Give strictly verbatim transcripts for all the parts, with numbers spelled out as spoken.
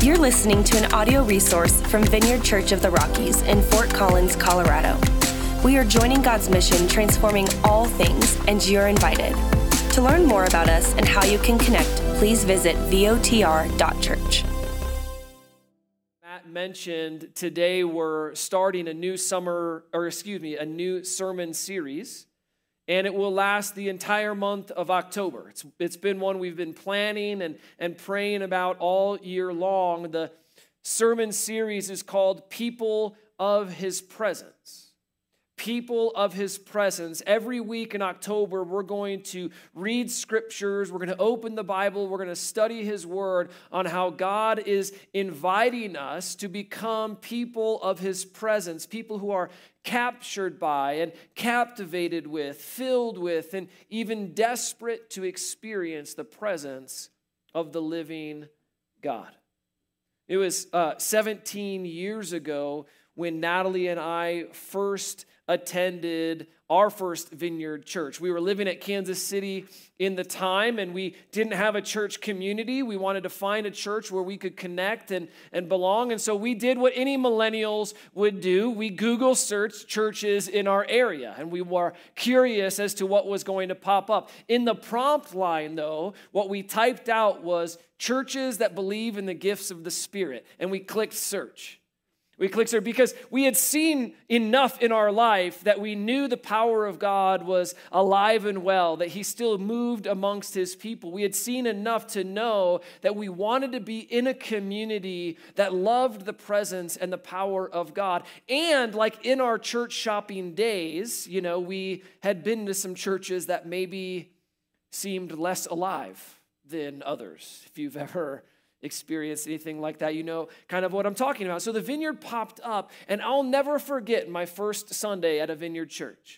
You're listening to an audio resource from Vineyard Church of the Rockies in Fort Collins, Colorado. We are joining God's mission, transforming all things, and you're invited. To learn more about us and how you can connect, please visit V O T R dot church. Matt mentioned today we're starting a new summer, or excuse me, a new sermon series, and it will last the entire month of October. It's, it's been one we've been planning and, and praying about all year long. The sermon series is called People of His Presence. People of His Presence. Every week in October, we're going to read scriptures, we're going to open the Bible, we're going to study His Word on how God is inviting us to become people of His presence, people who are captured by and captivated with, filled with, and even desperate to experience the presence of the living God. It was uh, seventeen years ago when Natalie and I first attended our first Vineyard Church. We were living at Kansas City in the time, and we didn't have a church community. We wanted to find a church where we could connect and, and belong, and so we did what any millennials would do. We Google searched churches in our area, and we were curious as to what was going to pop up. In the prompt line, though, what we typed out was churches that believe in the gifts of the Spirit, and we clicked search. We clicked search because we had seen enough in our life that we knew the power of God was alive and well, that He still moved amongst His people. We had seen enough to know that we wanted to be in a community that loved the presence and the power of God. And like in our church shopping days, you know, we had been to some churches that maybe seemed less alive than others. If you've ever experienced anything like that, you know kind of what I'm talking about. So the Vineyard popped up, and I'll never forget my first Sunday at a Vineyard church.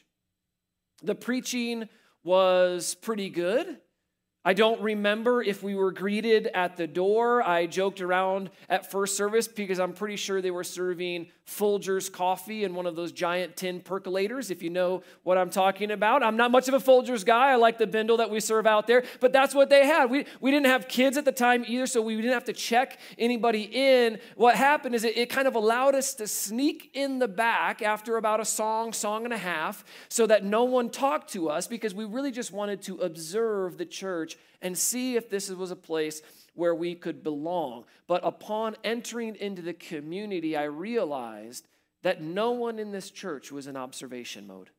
The preaching was pretty good. I don't remember if we were greeted at the door. I joked around at first service because I'm pretty sure they were serving Folgers coffee in one of those giant tin percolators, if you know what I'm talking about. I'm not much of a Folgers guy. I like the bindle that we serve out there, but that's what they had. We, we didn't have kids at the time either, so we didn't have to check anybody in. What happened is it, it kind of allowed us to sneak in the back after about a song, song and a half, so that no one talked to us because we really just wanted to observe the church and see if this was a place where we could belong. But upon entering into the community, I realized that no one in this church was in observation mode.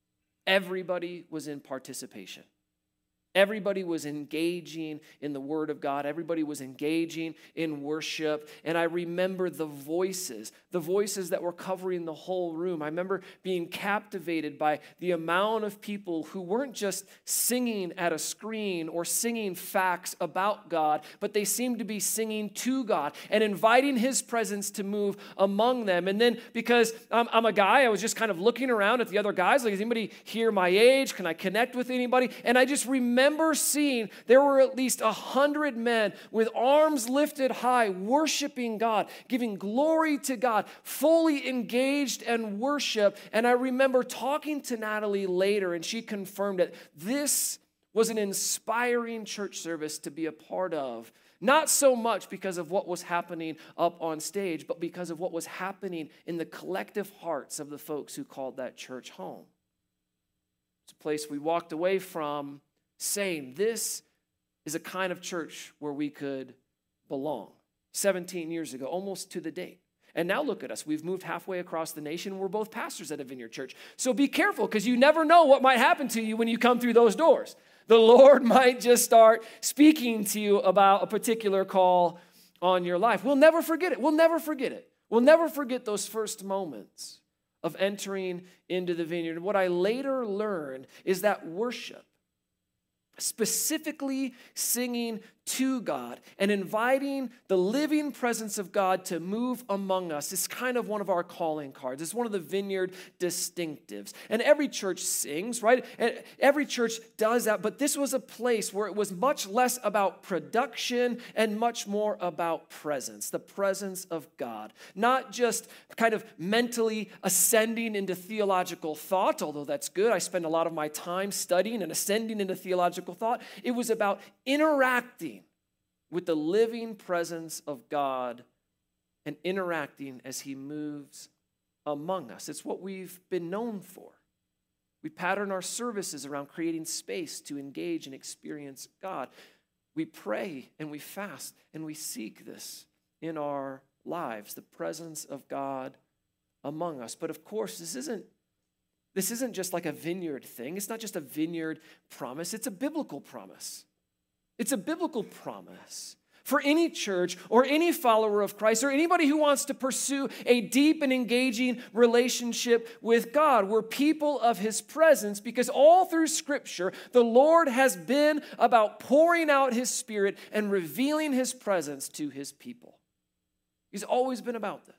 Everybody was in participation. Everybody was engaging in the Word of God. Everybody was engaging in worship. And I remember the voices, the voices that were covering the whole room. I remember being captivated by the amount of people who weren't just singing at a screen or singing facts about God, but they seemed to be singing to God and inviting His presence to move among them. And then because I'm, I'm a guy, I was just kind of looking around at the other guys, like, is anybody here my age? Can I connect with anybody? And I just remember remember seeing there were at least a hundred men with arms lifted high, worshiping God, giving glory to God, fully engaged in worship. And I remember talking to Natalie later, and she confirmed that this was an inspiring church service to be a part of. Not so much because of what was happening up on stage, but because of what was happening in the collective hearts of the folks who called that church home. It's a place we walked away from saying, this is a kind of church where we could belong. seventeen years ago, almost to the date. And now look at us. We've moved halfway across the nation. We're both pastors at a Vineyard Church. So be careful, because you never know what might happen to you when you come through those doors. The Lord might just start speaking to you about a particular call on your life. We'll never forget it. We'll never forget it. We'll never forget those first moments of entering into the Vineyard. And what I later learned is that worship, specifically singing to God and inviting the living presence of God to move among us, is kind of one of our calling cards. It's one of the Vineyard distinctives. And every church sings, right? And every church does that, but this was a place where it was much less about production and much more about presence, the presence of God. Not just kind of mentally ascending into theological thought, although that's good. I spend a lot of my time studying and ascending into theological thought. It was about interacting with the living presence of God and interacting as he moves among us. It's what we've been known for. We pattern our services around creating space to engage and experience God. We pray and we fast and we seek this in our lives, the presence of God among us. But of course, this isn't, this isn't just like a vineyard thing. It's not just a vineyard promise. It's a biblical promise. It's a biblical promise for any church or any follower of Christ or anybody who wants to pursue a deep and engaging relationship with God. We're people of his presence because all through Scripture, the Lord has been about pouring out his Spirit and revealing his presence to his people. He's always been about this.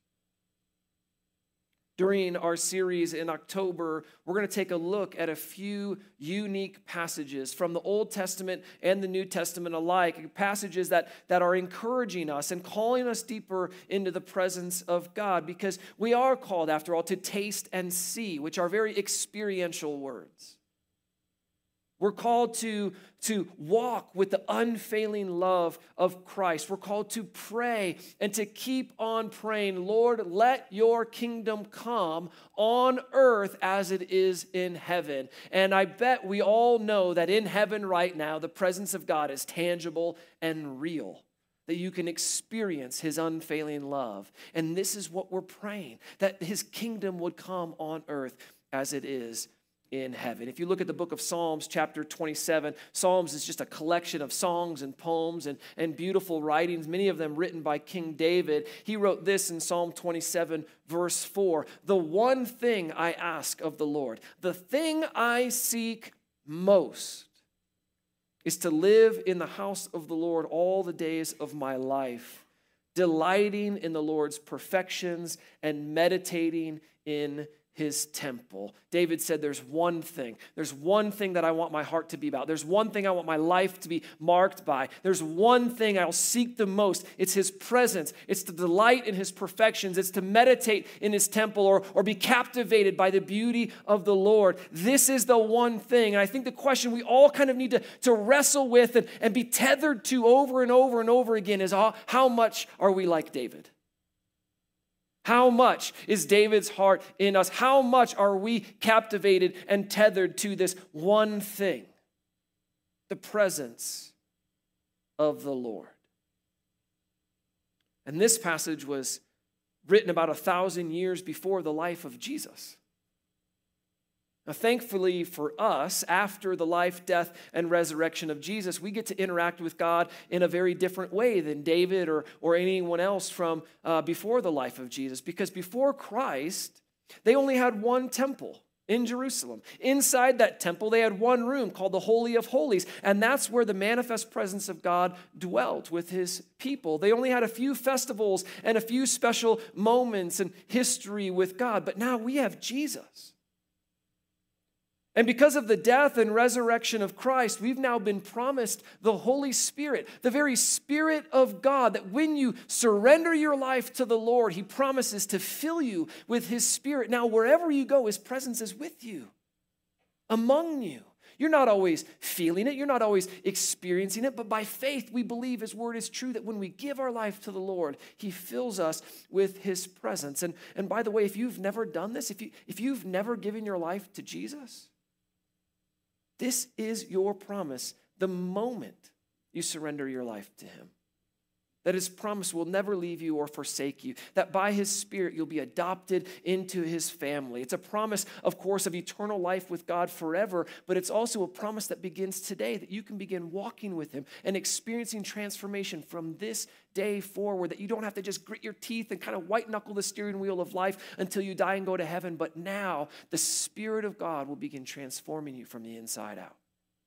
During our series in October, we're going to take a look at a few unique passages from the Old Testament and the New Testament alike, passages that, that are encouraging us and calling us deeper into the presence of God, because we are called, after all, to taste and see, which are very experiential words. We're called to, to walk with the unfailing love of Christ. We're called to pray and to keep on praying, Lord, let your kingdom come on earth as it is in heaven. And I bet we all know that in heaven right now, the presence of God is tangible and real, that you can experience his unfailing love. And this is what we're praying, that his kingdom would come on earth as it is in heaven. If you look at the book of Psalms, chapter twenty-seven, Psalms is just a collection of songs and poems and, and beautiful writings, many of them written by King David. He wrote this in Psalm twenty-seven, verse four, "The one thing I ask of the Lord, the thing I seek most, is to live in the house of the Lord all the days of my life, delighting in the Lord's perfections and meditating in his temple." David said, there's one thing. There's one thing that I want my heart to be about. There's one thing I want my life to be marked by. There's one thing I'll seek the most. It's his presence. It's to delight in his perfections. It's to meditate in his temple or, or be captivated by the beauty of the Lord. This is the one thing. And I think the question we all kind of need to, to wrestle with and, and be tethered to over and over and over again is how, how much are we like David? How much is David's heart in us? How much are we captivated and tethered to this one thing? The presence of the Lord. And this passage was written about a thousand years before the life of Jesus. Now, thankfully for us, after the life, death, and resurrection of Jesus, we get to interact with God in a very different way than David or, or anyone else from uh, before the life of Jesus. Because before Christ, they only had one temple in Jerusalem. Inside that temple, they had one room called the Holy of Holies, and that's where the manifest presence of God dwelt with his people. They only had a few festivals and a few special moments and history with God, but now we have Jesus. And because of the death and resurrection of Christ, we've now been promised the Holy Spirit, the very Spirit of God, that when you surrender your life to the Lord, he promises to fill you with his Spirit. Now, wherever you go, his presence is with you, among you. You're not always feeling it. You're not always experiencing it. But by faith, we believe his word is true, that when we give our life to the Lord, he fills us with his presence. And, and by the way, if you've never done this, if, you, if you've never given your life to Jesus, this is your promise the moment you surrender your life to him. That his promise will never leave you or forsake you. That by his Spirit you'll be adopted into his family. It's a promise, of course, of eternal life with God forever, but it's also a promise that begins today, that you can begin walking with him and experiencing transformation from this day forward, that you don't have to just grit your teeth and kind of white knuckle the steering wheel of life until you die and go to heaven, but now the Spirit of God will begin transforming you from the inside out.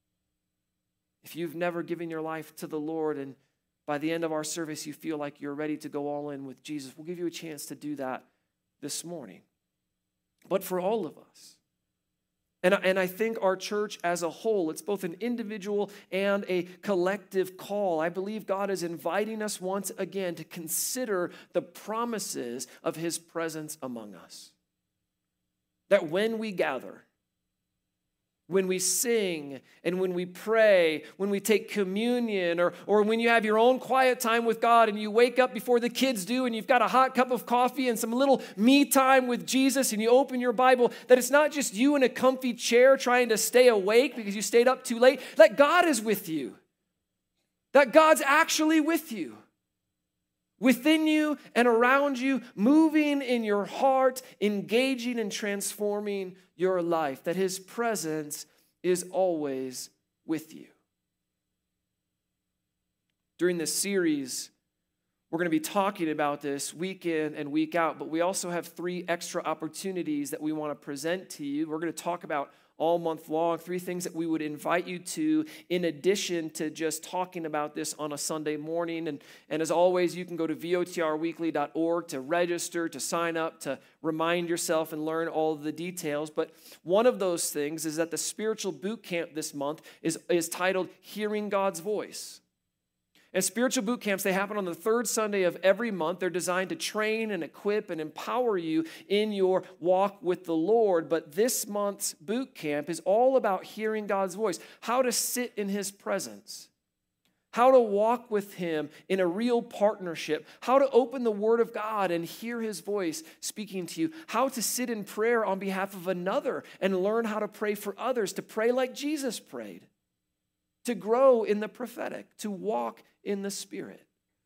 If you've never given your life to the Lord and by the end of our service, you feel like you're ready to go all in with Jesus, we'll give you a chance to do that this morning. But for all of us, and, and I think our church as a whole, it's both an individual and a collective call. I believe God is inviting us once again to consider the promises of his presence among us. That when we gather, when we sing and when we pray, when we take communion, or, or when you have your own quiet time with God and you wake up before the kids do and you've got a hot cup of coffee and some little me time with Jesus and you open your Bible, that it's not just you in a comfy chair trying to stay awake because you stayed up too late, that God is with you, that God's actually with you. Within you and around you, moving in your heart, engaging and transforming your life, that his presence is always with you. During this series, we're going to be talking about this week in and week out, but we also have three extra opportunities that we want to present to you. We're going to talk about all month long, three things that we would invite you to in addition to just talking about this on a Sunday morning. And, and as always, you can go to V O T R weekly dot org to register, to sign up, to remind yourself and learn all of the details. But one of those things is that the spiritual boot camp this month is, is titled Hearing God's Voice. And spiritual boot camps, they happen on the third Sunday of every month. They're designed to train and equip and empower you in your walk with the Lord. But this month's boot camp is all about hearing God's voice, how to sit in his presence, how to walk with him in a real partnership, how to open the word of God and hear his voice speaking to you, how to sit in prayer on behalf of another and learn how to pray for others, to pray like Jesus prayed, to grow in the prophetic, to walk in the Spirit.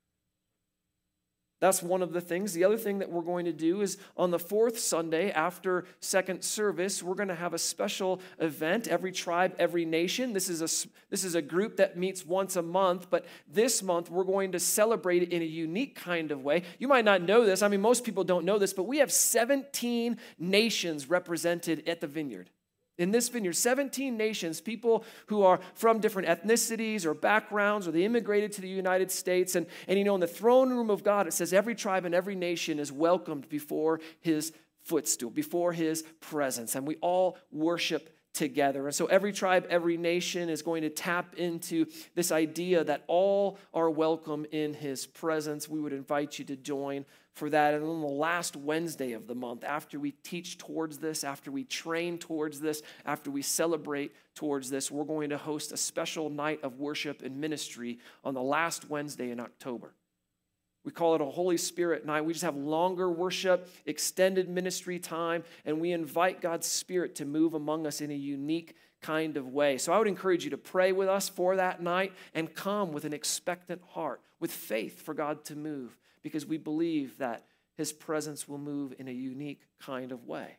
That's one of the things. The other thing that we're going to do is on the fourth Sunday after second service, we're going to have a special event, Every Tribe, Every Nation. This is a, this is a group that meets once a month, but this month we're going to celebrate it in a unique kind of way. You might not know this. I mean, most people don't know this, but we have seventeen nations represented at the Vineyard. In this vineyard, seventeen nations, people who are from different ethnicities or backgrounds, or they immigrated to the United States. And, and you know, in the throne room of God, it says every tribe and every nation is welcomed before his footstool, before his presence. And we all worship together. And so every tribe, every nation is going to tap into this idea that all are welcome in his presence. We would invite you to join for that. And on the last Wednesday of the month, after we teach towards this, after we train towards this, after we celebrate towards this, we're going to host a special night of worship and ministry on the last Wednesday in October. We call it a Holy Spirit night. We just have longer worship, extended ministry time, and we invite God's Spirit to move among us in a unique kind of way. So I would encourage you to pray with us for that night and come with an expectant heart, with faith for God to move, because we believe that his presence will move in a unique kind of way.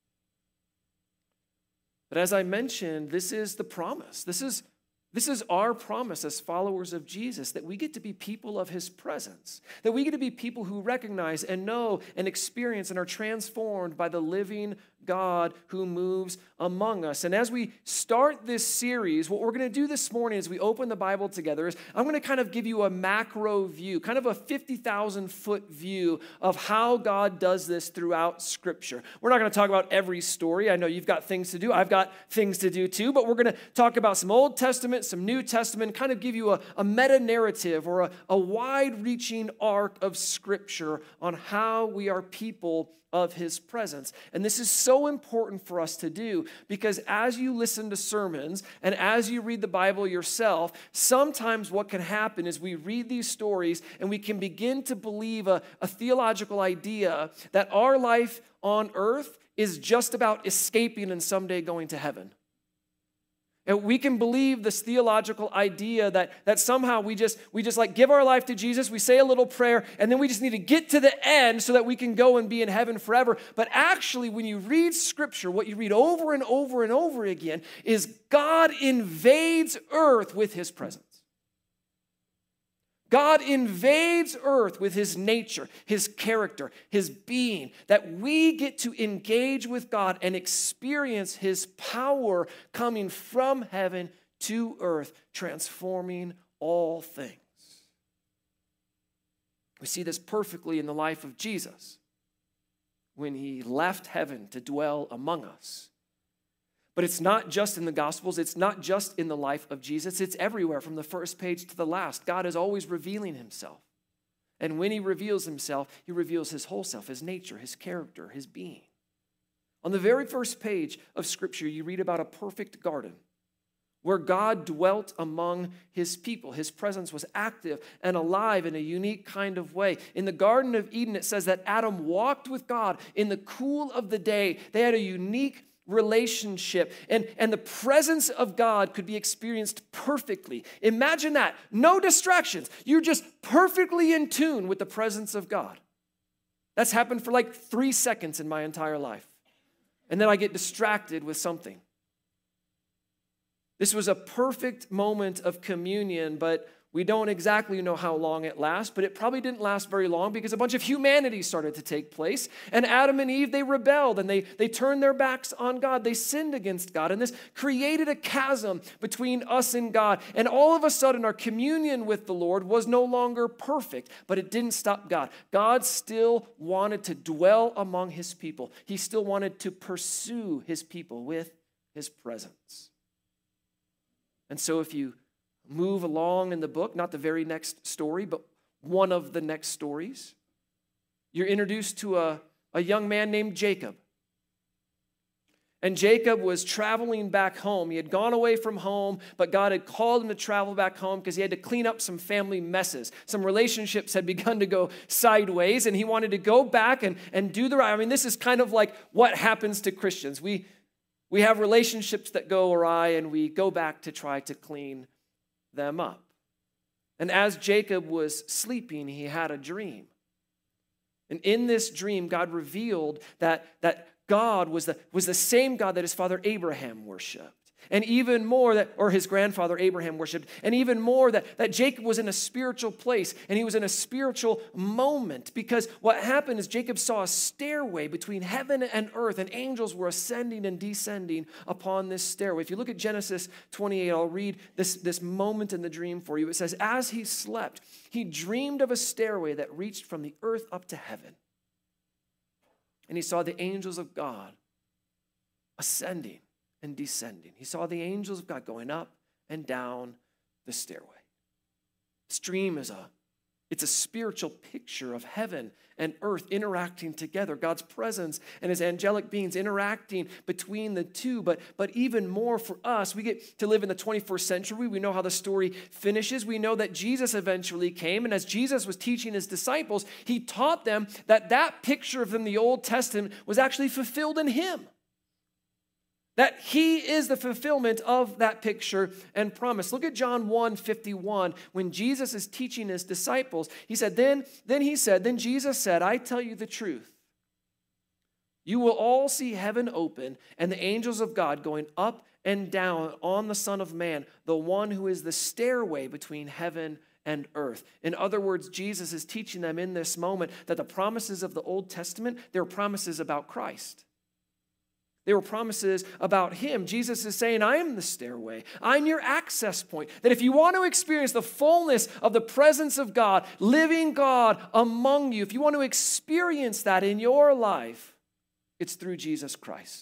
But as I mentioned, this is the promise. This is This is our promise as followers of Jesus, that we get to be people of his presence, that we get to be people who recognize and know and experience and are transformed by the living God who moves among us. And as we start this series, what we're going to do this morning as we open the Bible together is I'm going to kind of give you a macro view, kind of a fifty thousand foot view of how God does this throughout Scripture. We're not going to talk about every story. I know you've got things to do. I've got things to do too, but we're going to talk about some Old Testament, some New Testament, kind of give you a, a meta-narrative or a, a wide-reaching arc of Scripture on how we are people of his presence. And this is so important for us to do, because as you listen to sermons and as you read the Bible yourself, sometimes what can happen is we read these stories and we can begin to believe a, a theological idea that our life on earth is just about escaping and someday going to heaven. And we can believe this theological idea that, that somehow we just, we just like give our life to Jesus, we say a little prayer, and then we just need to get to the end so that we can go and be in heaven forever. But actually, when you read Scripture, what you read over and over and over again is God invades earth with his presence. God invades earth with his nature, his character, his being, that we get to engage with God and experience his power coming from heaven to earth, transforming all things. We see this perfectly in the life of Jesus when he left heaven to dwell among us. But it's not just in the Gospels. It's not just in the life of Jesus. It's everywhere from the first page to the last. God is always revealing himself. And when he reveals himself, he reveals his whole self, his nature, his character, his being. On the very first page of Scripture, you read about a perfect garden where God dwelt among his people. His presence was active and alive in a unique kind of way. In the Garden of Eden, it says that Adam walked with God in the cool of the day. They had a unique relationship, and, and the presence of God could be experienced perfectly. Imagine that. No distractions. You're just perfectly in tune with the presence of God. That's happened for like three seconds in my entire life. And then I get distracted with something. This was a perfect moment of communion, but we don't exactly know how long it lasts, but it probably didn't last very long because a bunch of humanity started to take place. And Adam and Eve, they rebelled and they, they turned their backs on God. They sinned against God. And this created a chasm between us and God. And all of a sudden, our communion with the Lord was no longer perfect, but it didn't stop God. God still wanted to dwell among his people. He still wanted to pursue his people with his presence. And so if you move along in the book, not the very next story, but one of the next stories, you're introduced to a, a young man named Jacob. And Jacob was traveling back home. He had gone away from home, but God had called him to travel back home because he had to clean up some family messes. Some relationships had begun to go sideways, and he wanted to go back and, and do the right. I mean, this is kind of like what happens to Christians. We, we have relationships that go awry, and we go back to try to clean them up. And as Jacob was sleeping, he had a dream. And in this dream, God revealed that, that God was the, was the same God that his father Abraham worshiped. And even more that, or his grandfather Abraham worshiped, and even more that, that Jacob was in a spiritual place and he was in a spiritual moment, because what happened is Jacob saw a stairway between heaven and earth, and angels were ascending and descending upon this stairway. If you look at Genesis twenty-eight, I'll read this, this moment in the dream for you. It says, as he slept, he dreamed of a stairway that reached from the earth up to heaven. And he saw the angels of God ascending and descending. He saw the angels of God going up and down the stairway. This dream is a, it's a spiritual picture of heaven and earth interacting together, God's presence and his angelic beings interacting between the two. But, but even more for us, we get to live in the twenty-first century. We know how the story finishes. We know that Jesus eventually came, and as Jesus was teaching his disciples, he taught them that that picture from the Old Testament was actually fulfilled in him. That he is the fulfillment of that picture and promise. Look at John one fifty-one. When Jesus is teaching his disciples, he said, then, then he said, then Jesus said, I tell you the truth. You will all see heaven open and the angels of God going up and down on the Son of Man, the one who is the stairway between heaven and earth. In other words, Jesus is teaching them in this moment that the promises of the Old Testament, they're promises about Christ. They were promises about him. Jesus is saying, I am the stairway. I'm your access point. That if you want to experience the fullness of the presence of God, living God among you, if you want to experience that in your life, it's through Jesus Christ.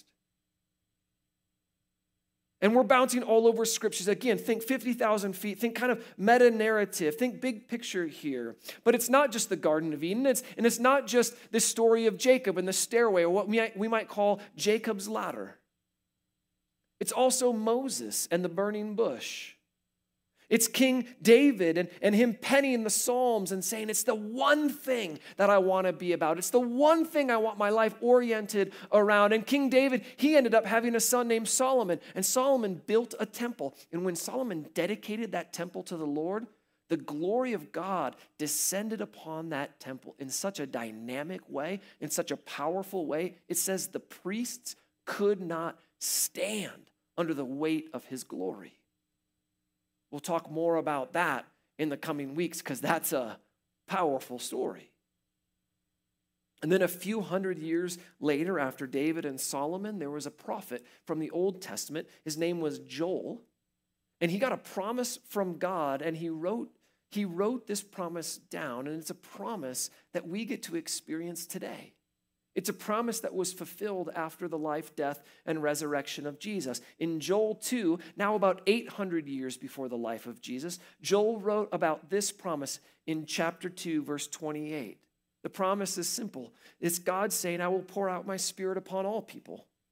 And we're bouncing all over scriptures. Again, think fifty thousand feet. Think kind of meta-narrative. Think big picture here. But it's not just the Garden of Eden. It's, and it's not just the story of Jacob and the stairway, or what we might, we might call Jacob's ladder. It's also Moses and the burning bush. It's King David and, and him penning the Psalms and saying, it's the one thing that I want to be about. It's the one thing I want my life oriented around. And King David, he ended up having a son named Solomon. And Solomon built a temple. And when Solomon dedicated that temple to the Lord, the glory of God descended upon that temple in such a dynamic way, in such a powerful way. It says the priests could not stand under the weight of his glory. We'll talk more about that in the coming weeks because that's a powerful story. And then a few hundred years later, after David and Solomon, there was a prophet from the Old Testament. His name was Joel. And he got a promise from God, and he wrote, he wrote this promise down. And it's a promise that we get to experience today. It's a promise that was fulfilled after the life, death, and resurrection of Jesus. In Joel two, now about eight hundred years before the life of Jesus, Joel wrote about this promise in chapter two, verse twenty-eight. The promise is simple. It's God saying, I will pour out my spirit upon all people.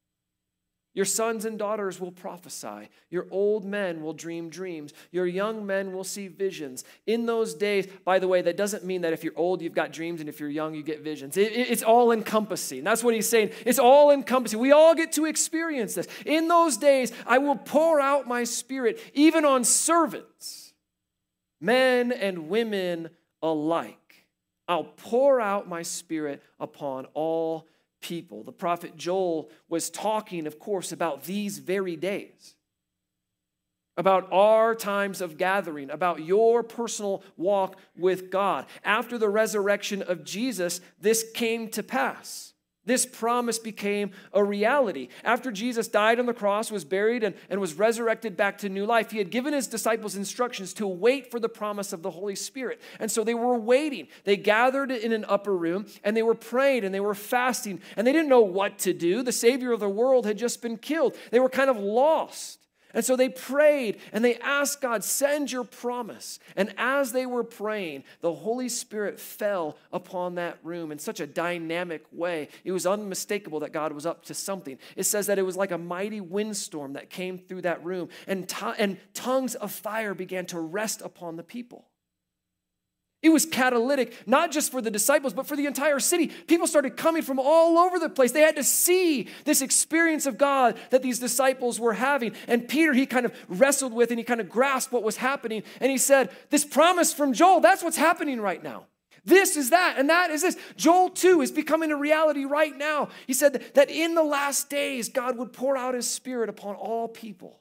Your sons and daughters will prophesy. Your old men will dream dreams. Your young men will see visions. In those days, by the way, that doesn't mean that if you're old, you've got dreams, and if you're young, you get visions. It, it, it's all encompassing. That's what he's saying. It's all encompassing. We all get to experience this. In those days, I will pour out my spirit even on servants, men and women alike. I'll pour out my spirit upon all people. The prophet Joel was talking, of course, about these very days, about our times of gathering, about your personal walk with God. After the resurrection of Jesus, this came to pass. This promise became a reality. After Jesus died on the cross, was buried, and, and was resurrected back to new life, he had given his disciples instructions to wait for the promise of the Holy Spirit. And so they were waiting. They gathered in an upper room, and they were praying, and they were fasting, and they didn't know what to do. The Savior of the world had just been killed. They were kind of lost. And so they prayed and they asked God, send your promise. And as they were praying, the Holy Spirit fell upon that room in such a dynamic way. It was unmistakable that God was up to something. It says that it was like a mighty windstorm that came through that room, and, to- and tongues of fire began to rest upon the people. It was catalytic, not just for the disciples, but for the entire city. People started coming from all over the place. They had to see this experience of God that these disciples were having. And Peter, he kind of wrestled with and he kind of grasped what was happening. And he said, this promise from Joel, that's what's happening right now. This is that, and that is this. Joel two is becoming a reality right now. He said that, that in the last days, God would pour out his Spirit upon all people.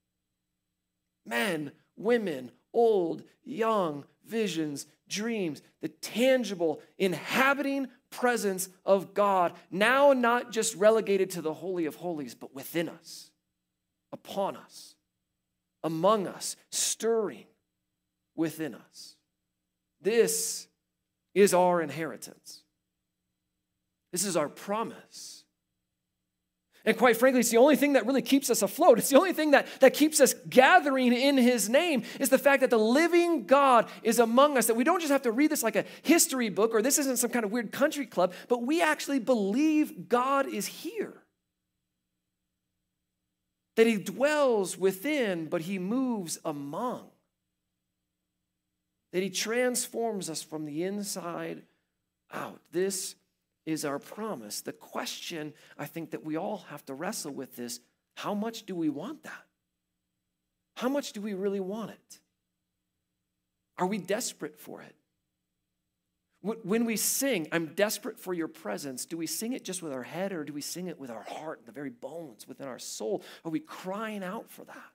Men, women, old, young, visions, dreams, the tangible, inhabiting presence of God, now not just relegated to the Holy of Holies, but within us, upon us, among us, stirring within us. This is our inheritance. This is our promise. And quite frankly, it's the only thing that really keeps us afloat. It's the only thing that, that keeps us gathering in his name is the fact that the living God is among us, that we don't just have to read this like a history book or this isn't some kind of weird country club, but we actually believe God is here. That he dwells within, but he moves among. That he transforms us from the inside out. This is our promise. The question I think that we all have to wrestle with is, how much do we want that? How much do we really want it? Are we desperate for it? When we sing, I'm desperate for your presence, do we sing it just with our head, or do we sing it with our heart, the very bones within our soul? Are we crying out for that?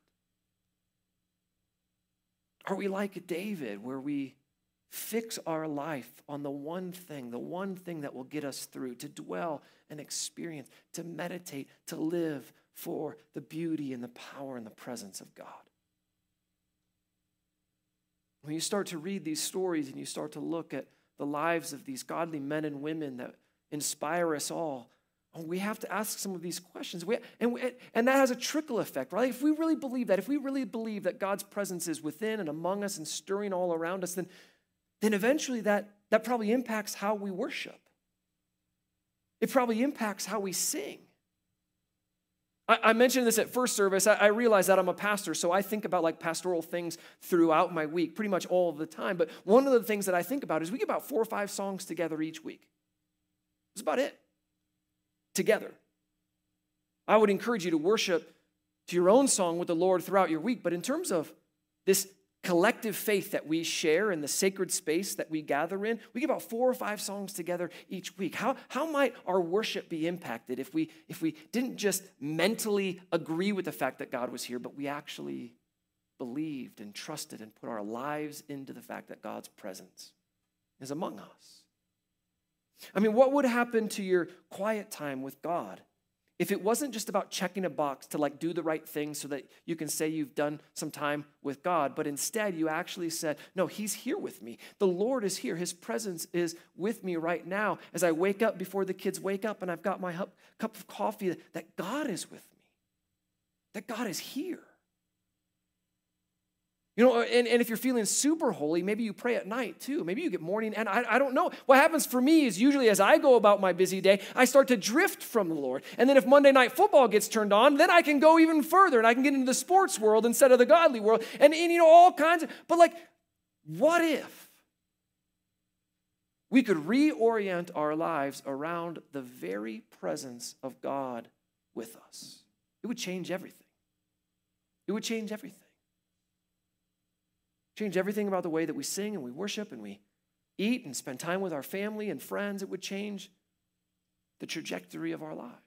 Are we like David, where we fix our life on the one thing, the one thing that will get us through, to dwell and experience, to meditate, to live for the beauty and the power and the presence of God? When you start to read these stories and you start to look at the lives of these godly men and women that inspire us all, we have to ask some of these questions. We, and, we, and that has a trickle effect, right? If we really believe that, if we really believe that God's presence is within and among us and stirring all around us, then then eventually that, that probably impacts how we worship. It probably impacts how we sing. I, I mentioned this at first service. I, I realize that I'm a pastor, so I think about like pastoral things throughout my week, pretty much all of the time. But one of the things that I think about is we get about four or five songs together each week. That's about it. Together. I would encourage you to worship to your own song with the Lord throughout your week, but in terms of this collective faith that we share in the sacred space that we gather in, we get about four or five songs together each week. How, how might our worship be impacted if we, if we didn't just mentally agree with the fact that God was here, but we actually believed and trusted and put our lives into the fact that God's presence is among us? I mean, what would happen to your quiet time with God if it wasn't just about checking a box to like do the right thing so that you can say you've done some time with God, but instead you actually said, no, he's here with me. The Lord is here. His presence is with me right now as I wake up before the kids wake up and I've got my cup of coffee, that God is with me, that God is here. You know, and, and if you're feeling super holy, maybe you pray at night too. Maybe you get morning, and I, I don't know. What happens for me is usually as I go about my busy day, I start to drift from the Lord. And then if Monday Night Football gets turned on, then I can go even further, and I can get into the sports world instead of the godly world. And, and you know, all kinds of, but like, what if we could reorient our lives around the very presence of God with us? It would change everything. It would change everything. Change everything about the way that we sing and we worship and we eat and spend time with our family and friends. It would change the trajectory of our lives.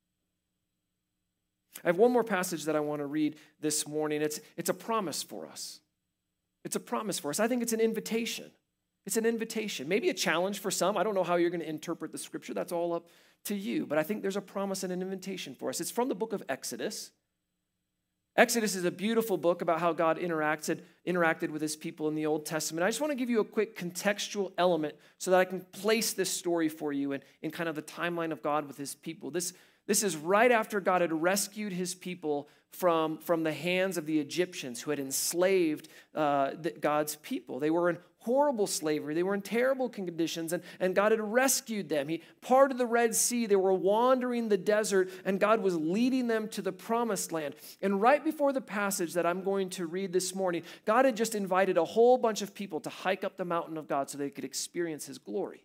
I have one more passage that I want to read this morning. It's, it's a promise for us. It's a promise for us. I think it's an invitation. It's an invitation. Maybe a challenge for some. I don't know how you're going to interpret the scripture. That's all up to you. But I think there's a promise and an invitation for us. It's from the book of Exodus. Exodus is a beautiful book about how God interacted, interacted with his people in the Old Testament. I just want to give you a quick contextual element so that I can place this story for you in, in kind of the timeline of God with his people. This, this is right after God had rescued his people from, from the hands of the Egyptians who had enslaved uh, the, God's people. They were in horrible slavery. They were in terrible conditions, and, and God had rescued them. He parted the Red Sea. They were wandering the desert, and God was leading them to the promised land. And right before the passage that I'm going to read this morning, God had just invited a whole bunch of people to hike up the mountain of God so they could experience his glory.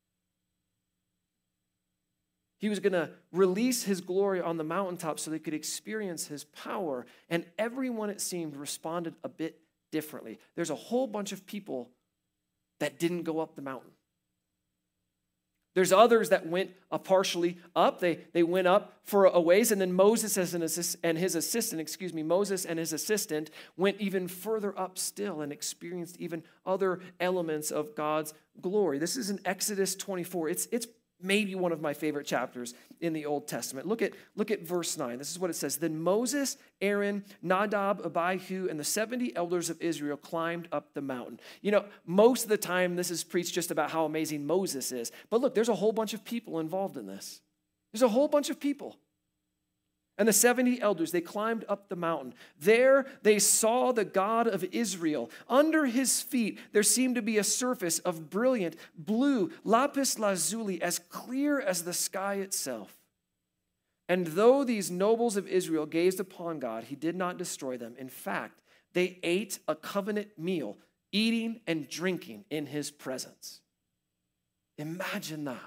He was going to release his glory on the mountaintop so they could experience his power. And everyone, it seemed, responded a bit differently. There's a whole bunch of people that didn't go up the mountain. There's others that went uh, partially up. They, they went up for a ways, and then Moses as an assist, and his assistant, excuse me, Moses and his assistant went even further up still and experienced even other elements of God's glory. This is in Exodus twenty-four. It's, it's maybe one of my favorite chapters in the Old Testament. Look at, look at verse nine. This is what it says. Then Moses, Aaron, Nadab, Abihu, and the seventy elders of Israel climbed up the mountain. You know, most of the time this is preached just about how amazing Moses is. But look, there's a whole bunch of people involved in this. There's a whole bunch of people. And the seventy elders, they climbed up the mountain. There they saw the God of Israel. Under his feet, there seemed to be a surface of brilliant blue lapis lazuli, as clear as the sky itself. And though these nobles of Israel gazed upon God, he did not destroy them. In fact, they ate a covenant meal, eating and drinking in his presence. Imagine that.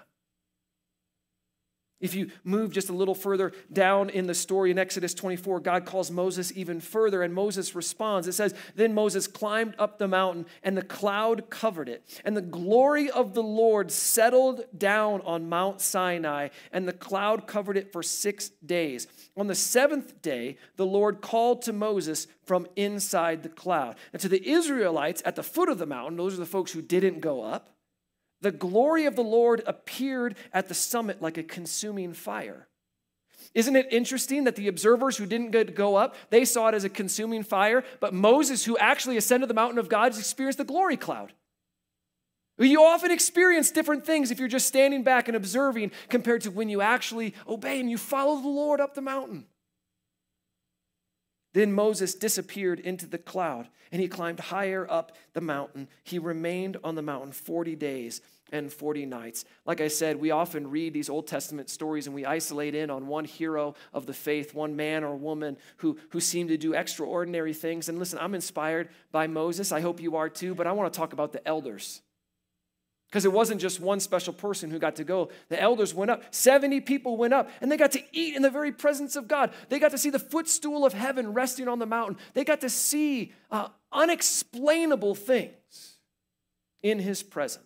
If you move just a little further down in the story in Exodus twenty-four, God calls Moses even further, and Moses responds. It says, then Moses climbed up the mountain, and the cloud covered it. And the glory of the Lord settled down on Mount Sinai, and the cloud covered it for six days. On the seventh day, the Lord called to Moses from inside the cloud. And to the Israelites at the foot of the mountain, those are the folks who didn't go up, the glory of the Lord appeared at the summit like a consuming fire. Isn't it interesting that the observers who didn't get to go up, they saw it as a consuming fire, but Moses, who actually ascended the mountain of God, experienced the glory cloud. You often experience different things if you're just standing back and observing compared to when you actually obey and you follow the Lord up the mountain. Then Moses disappeared into the cloud, and he climbed higher up the mountain. He remained on the mountain forty days and forty nights. Like I said, we often read these Old Testament stories, and we isolate in on one hero of the faith, one man or woman who, who seemed to do extraordinary things. And listen, I'm inspired by Moses. I hope you are too, but I want to talk about the elders. Because it wasn't just one special person who got to go. The elders went up. seventy people went up, and they got to eat in the very presence of God. They got to see the footstool of heaven resting on the mountain. They got to see uh, unexplainable things in his presence.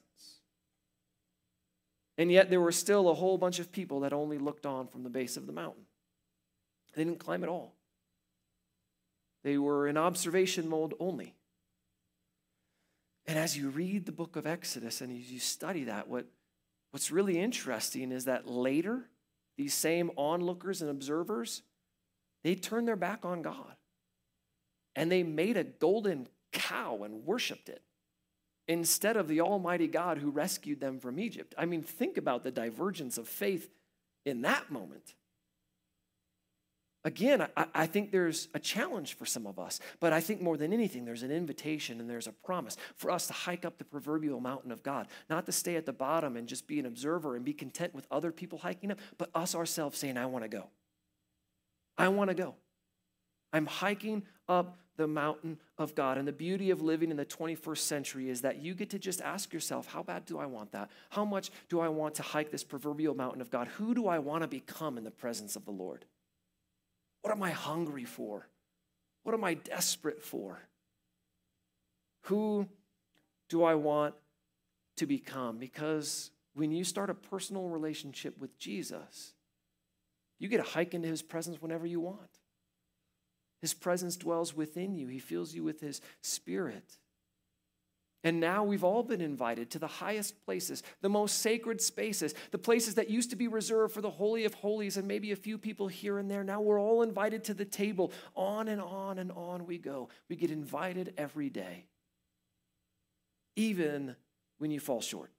And yet there were still a whole bunch of people that only looked on from the base of the mountain. They didn't climb at all. They were in observation mode only. And as you read the book of Exodus and as you study that, what, what's really interesting is that later, these same onlookers and observers, they turned their back on God. And they made a golden cow and worshiped it instead of the almighty God who rescued them from Egypt. I mean, think about the divergence of faith in that moment. Again, I, I think there's a challenge for some of us, but I think more than anything, there's an invitation and there's a promise for us to hike up the proverbial mountain of God, not to stay at the bottom and just be an observer and be content with other people hiking up, but us ourselves saying, I want to go. I want to go. I'm hiking up the mountain of God. And the beauty of living in the twenty-first century is that you get to just ask yourself, how bad do I want that? How much do I want to hike this proverbial mountain of God? Who do I want to become in the presence of the Lord? What am I hungry for? What am I desperate for? Who do I want to become? Because when you start a personal relationship with Jesus, you get to hike into his presence whenever you want. His presence dwells within you. He fills you with his spirit. And now we've all been invited to the highest places, the most sacred spaces, the places that used to be reserved for the Holy of Holies and maybe a few people here and there. Now we're all invited to the table. On and on and on we go. We get invited every day, even when you fall short,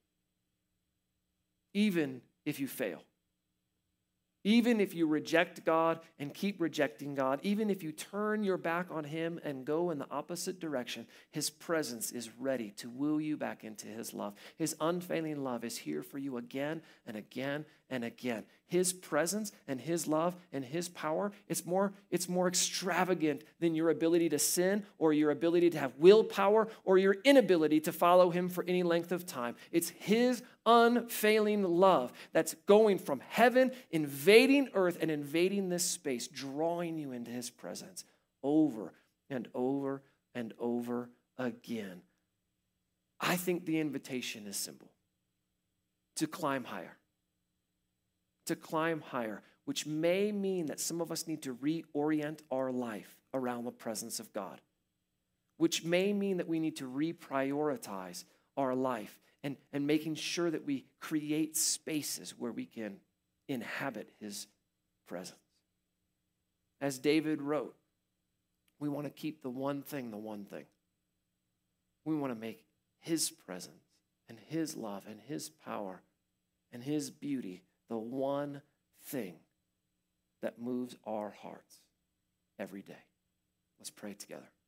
even if you fail. Even if you reject God and keep rejecting God, even if you turn your back on him and go in the opposite direction, his presence is ready to woo you back into his love. His unfailing love is here for you again and again and again. His presence and his love and his power, it's more, it's more extravagant than your ability to sin or your ability to have willpower or your inability to follow him for any length of time. It's his unfailing love that's going from heaven, invading earth and invading this space, drawing you into his presence over and over and over again. I think the invitation is simple: to climb higher. To climb higher, which may mean that some of us need to reorient our life around the presence of God, which may mean that we need to reprioritize our life and, and making sure that we create spaces where we can inhabit his presence. As David wrote, we want to keep the one thing the one thing. We want to make his presence and his love and his power and his beauty the one thing that moves our hearts every day. Let's pray together.